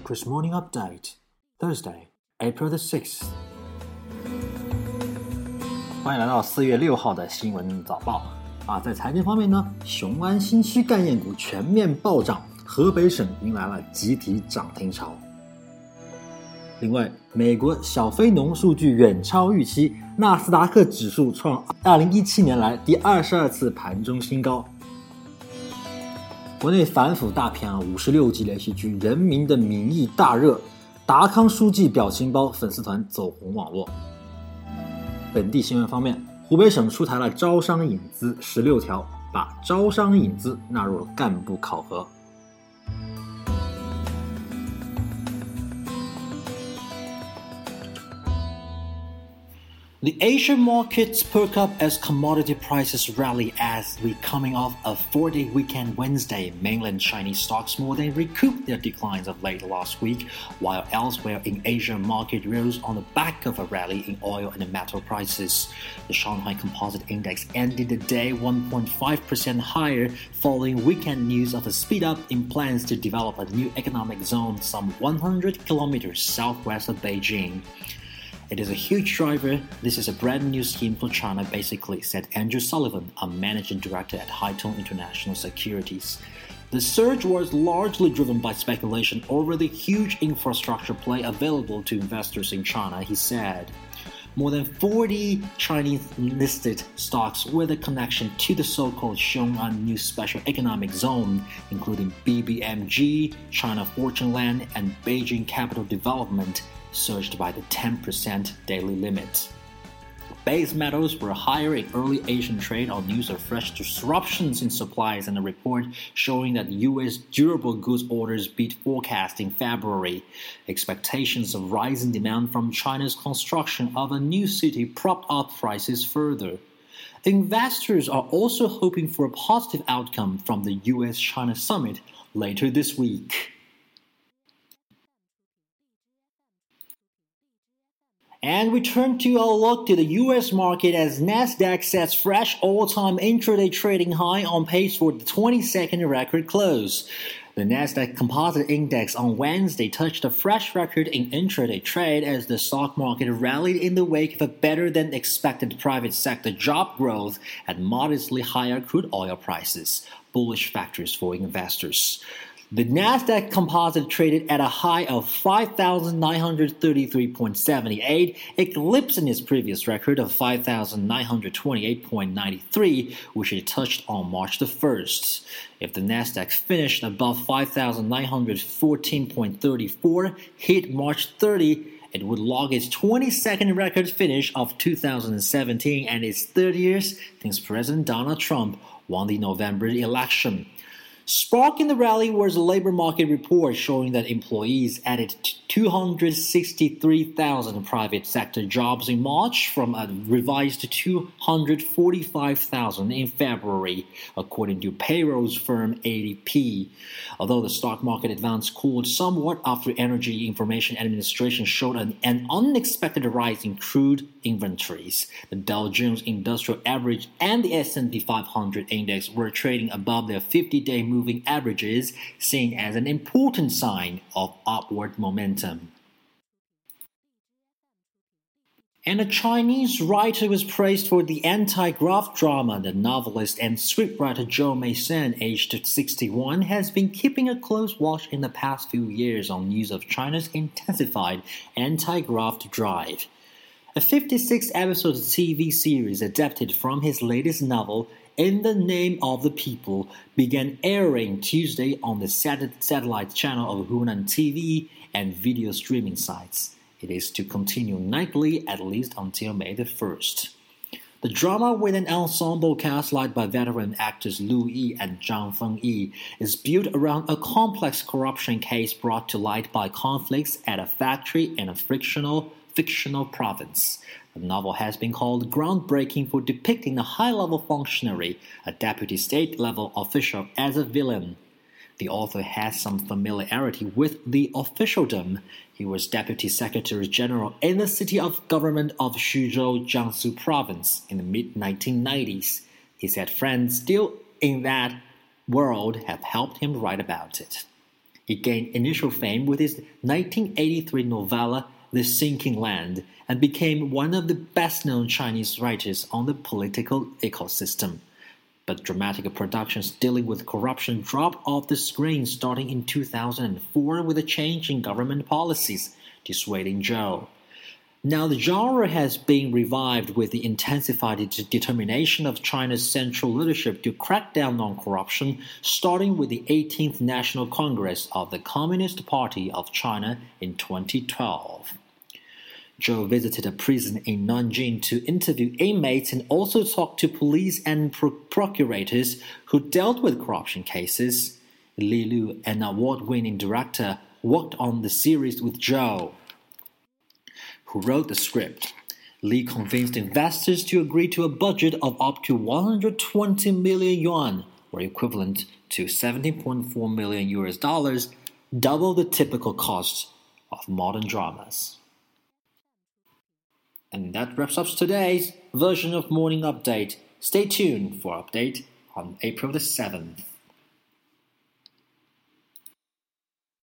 Chris Morning Update, Thursday, April the 6th. 欢迎来到4月6号的新闻早报在财经方面呢，雄安新区概念股全面暴涨，河北省迎来了集体涨停潮。另外，美国小非农数据远超预期，纳斯达克指数创2017年来第22次盘中新高。国内反腐大片56集连续剧《人民的名义》大热，达康书记表情包粉丝团走红网络。本地新闻方面，湖北省出台了招商引资16条，把招商引资纳入了干部考核。The Asian markets perk up as commodity prices rally as we coming off a 4-day weekend Wednesday. Mainland Chinese stocks more than recouped their declines of late last week, while elsewhere in Asia market rose on the back of a rally in oil and metal prices. The Shanghai Composite Index ended the day 1.5% higher following weekend news of a speed up in plans to develop a new economic zone some 100 kilometers southwest of Beijing. It is a huge driver. This is a brand new scheme for China, basically, said Andrew Sullivan, a managing director at Haitong International Securities. The surge was largely driven by speculation over the huge infrastructure play available to investors in China, he said. More than 40 Chinese-listed stocks with a connection to the so-called Xiong'an New Special Economic Zone, including BBMG, China Fortune Land, and Beijing Capital Development, surged by the 10% daily limit. Base metals were higher in early Asian trade on news of fresh disruptions in supplies and a report showing that U.S. durable goods orders beat forecast in February. Expectations of rising demand from China's construction of a new city propped up prices further. Investors are also hoping for a positive outcome from the U.S.-China summit later this week. And we turn to a look to the U.S. market as Nasdaq sets fresh all-time intraday trading high on pace for the 22nd record close. The Nasdaq Composite Index on Wednesday touched a fresh record in intraday trade as the stock market rallied in the wake of a better-than-expected private sector job growth and modestly higher crude oil prices, bullish factors for investors. The Nasdaq Composite traded at a high of 5,933.78, eclipsing its previous record of 5,928.93, which it touched on March the 1st. If the Nasdaq finished above 5,914.34, hit March 30, it would log its 22nd record finish of 2017 and its 30th since President Donald Trump won the November election. Sparking the rally was a labor market report showing that employees added 263,000 private sector jobs in March from a revised 245,000 in February, according to payrolls firm ADP. Although the stock market advance cooled somewhat after Energy Information Administration showed an unexpected rise in crude inventories, the Dow Jones Industrial Average and the S&P 500 Index were trading above their 50-day moving averages, seen as an important sign of upward momentum. And a Chinese writer was praised for the anti-graft drama. The novelist and scriptwriter Zhou Meishan, aged 61, has been keeping a close watch in the past few years on news of China's intensified anti-graft drive. A 56-episode TV series adapted from his latest novel, In the Name of the People, began airing Tuesday on the satellite channel of Hunan TV and video streaming sites. It is to continue nightly at least until May the 1st. The drama, with an ensemble cast led by veteran actors Lu Yi and Zhang Fengyi, is built around a complex corruption case brought to light by conflicts at a factory in a fictional province. The novel has been called groundbreaking for depicting a high-level functionary, a deputy state-level official, as a villain. The author has some familiarity with the officialdom. He was Deputy Secretary General in the city of government of Xuzhou, Jiangsu Province in the mid-1990s. He said friends still in that world have helped him write about it. He gained initial fame with his 1983 novella The Sinking Land and became one of the best-known Chinese writers on the political ecosystem. But dramatic productions dealing with corruption dropped off the screen starting in 2004 with a change in government policies, dissuading Zhou. Now the genre has been revived with the intensified determination of China's central leadership to crack down on corruption, starting with the 18th National Congress of the Communist Party of China in 2012. Zhou visited a prison in Nanjing to interview inmates and also talk to police and procurators who dealt with corruption cases. Li Lu, an award-winning director, worked on the series with Zhou, who wrote the script. Li convinced investors to agree to a budget of up to 120 million yuan, or equivalent to $17.4 million US, double the typical cost of modern dramas. And that wraps up today's version of Morning Update. Stay tuned for update on April the 7th.